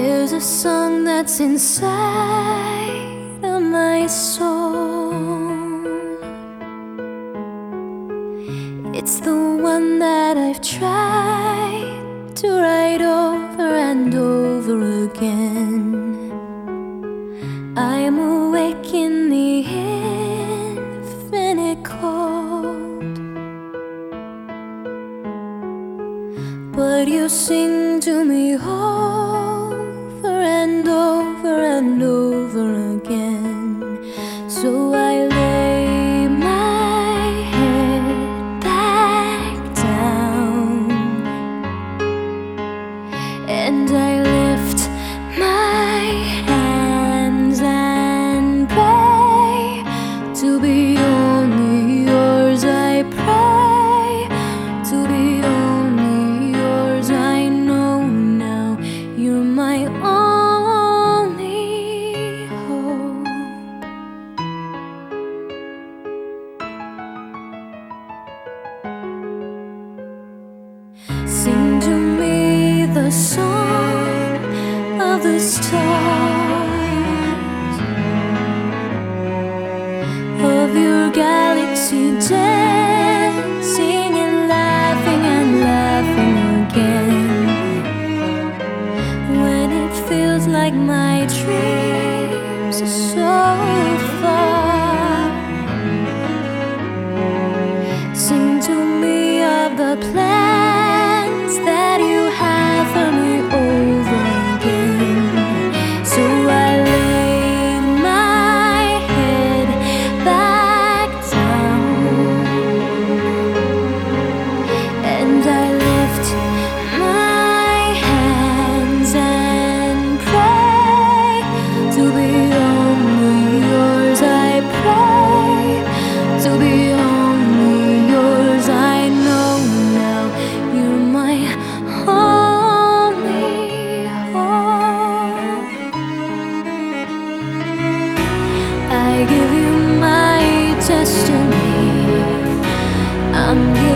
There's a song that's inside of my soul. It's the one that I've tried to write over and over again. I am awake in the infinite cold, but you sing to me over and over and over again. So I lay my head back down and I lift my hands and pray to be only yours. I pray to be only yours. I know now you're my only hope. Sing to me the song of the stars, of your galaxy dancing and laughing again. When it feels like my dreams are so far, sing to me of the plans that you have for me over again. So I lay my head back down and I lift my hands and pray to be only yours. I pray to be only yours. I know now you're my only hope. I give you my destiny. I'm